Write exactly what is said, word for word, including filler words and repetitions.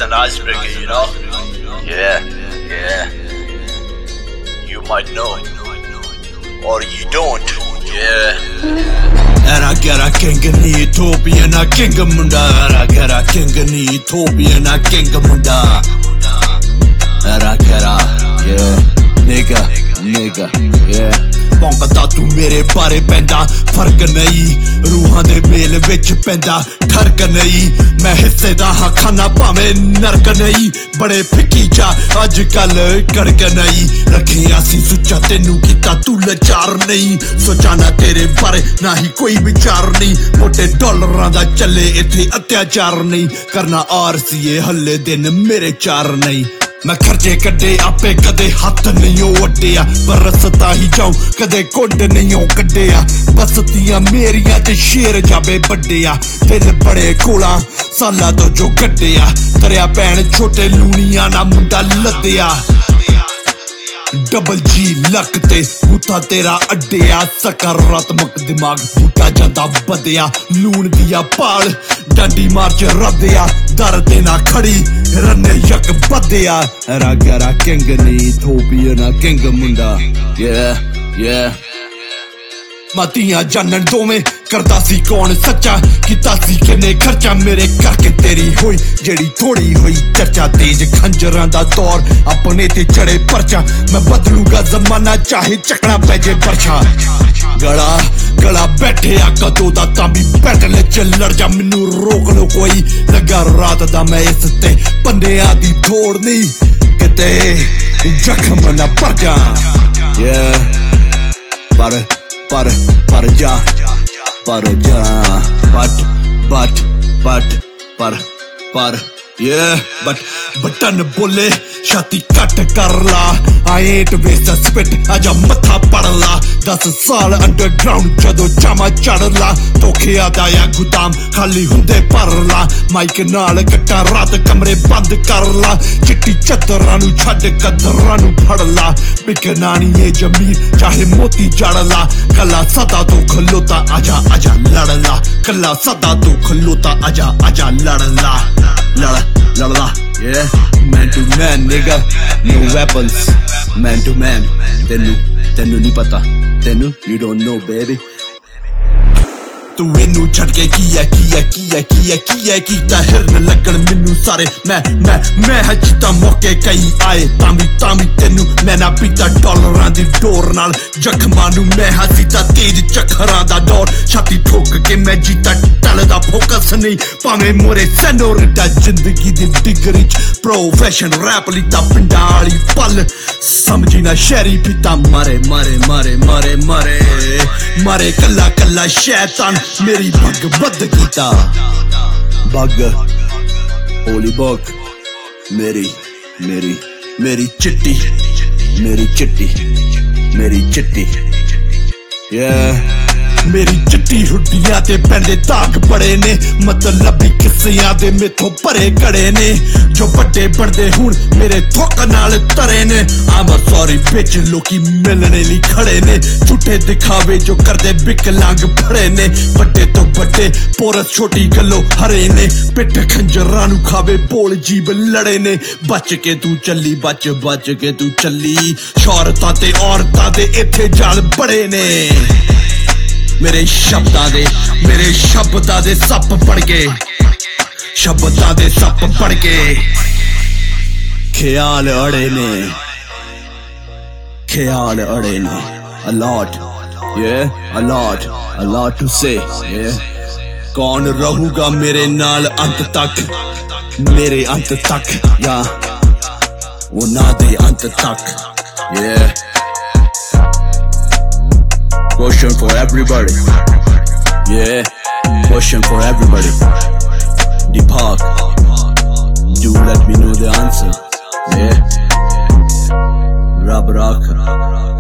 an icebreaker, you know? Yeah, yeah. You might know, or you don't. Yeah. Era gera king ni Ethiopian a king munda. Era gera king ni Ethiopian a king munda. Era gera, yeah. Nigga, nigga, yeah. Pongda tu mere bare penda fark nahi ruhan de mel vich penda ठरक नहीं मैं हिस्से दा हां खाना भावे नरक नहीं बड़े FICCI जा अजकल कड़क नहीं रखिया सी सुचा तेनू कीता तू लाचार नहीं सोचा ना तेरे बारे ना ही कोई विचार नहीं मोटे डॉलरां दा चले इथे अत्याचार नहीं करना आरसीए हल्ले दिन मेरे चार नहीं मैं खर्चे कड्डे आपे कदे हाथ नहीं वड्डिया बरसता ही जाऊं कदे कुंड नहीं कड्डिया बसतियां मेरियां ते शेर जावे बड्डिया दिल बड़े कोला साला तो जो कड्डिया दरिया भैन छोटे लूनिया ना मुंडा लद्दिया डबल जी लक ते बूटा तेरा अड्डिया सकारात्मक दिमाग बूटा जाता बदिया लून दिया पाल डंडी मार च रद्दिया दर्द ना खड़ी रन्ने यक बदिया रा गरा किंग नी Ethiopian a king मुंडा yeah yeah मातियां जानन दोवें करदा सी कौन सच्चा कीता सी किने खर्चा मेरे करके तेरी होई जेड़ी थोड़ी होई चर्चा तेज खंजरां दा दौर अपने ते चढ़े परचा मैं बदलूंगा जमाना चाहे चकना पैजे परछा गला गला बैठे आ कदों दा तां भी बैटल च लड़ जा मैनू रोक लो कोई लगा रात दा मैं इस ते पंडियां दी थोड़ नहीं किते जख्म ना पर जा yeah पर पर पर जा पर जा but but but पर पर yeah but बटन बोले छाती कट कर ला I ain't waste a spit आजा मथा पड़ ला दस साल अंडरग्राउंड जदों जामा चढ़ ला धोखे आदा या गुदाम खाली हुंदे भर ला माइक नाल कट्टा रात कमरे बंद कर ला चिट्टी चतरां नू छड्ड कदरां नू फड़ ला बिकना नी ए जमीर चाहे मोती जड़ ला कला सदा तो खलोता आजा आजा लड़ ला कला सदा तो खलोता आजा आजा लड़ ला लड़ लड़ ला yeah man to man nigga no weapons man to man tenu tenu nahi pata tenu you don't know baby तू इनू झटके किया किया किया किया किया कीता हिरन लगन मैनू सारे मैं मैं मैं हजता मौके कई आए तामी तामी तेनू मैं ना पीता डॉलरां दी डोर नाल जख्मां नू मैं हसीता तेज चखरां दा दौर छाती ठोक के मैं जीता टलदा फोकस नहीं भावें मोरे सैनोरिटा जिंदगी दी डिग्री च प्रोफेशन रैप लीता पिंडां वाली पल समझी ना शहरी पीता मारे मारे मारे मारे मारे मारे कल्ला कल्ला शैतान मेरी बग बद कीता बग होली बग मेरी मेरी मेरी चिट्टी मेरी चिट्टी मेरी चिट्टी yeah मेरी चिट्टी हुड्डियां ते पैंदे दाग बड़े ने मतलबी किस्सियां दे मेथों भरे घड़े ने जो बड्डे बनदे हुण मेरे थुक नाल तरे ने I'm sorry bitch लोकी मिलने लई खड़े ने झूठे दिखावे जो करदे विकलांग फड़े ने बड्डे तो बड्डे पोरस छोटी गल्लो हरे ने पिठ खंजरां नू खावे बोल जीब लड़े ने बच के तू चली बच बच के तू चली शौहरतां ते औरतां दे इत्थे जाल बड़े ने मेरे शब्दां दे मेरे शब्दां दे सप पड़ के शब्दां दे सप पड़ के ख्याल अड़े ने ख्याल अड़े ने a lot yeah a lot a lot to say yeah कौन रहूगा मेरे नाल अंत तक मेरे अंत तक या वो ना दे अंत तक yeah question for everybody yeah question for everybody Deepak do let me know the answer yeah Rab Rakha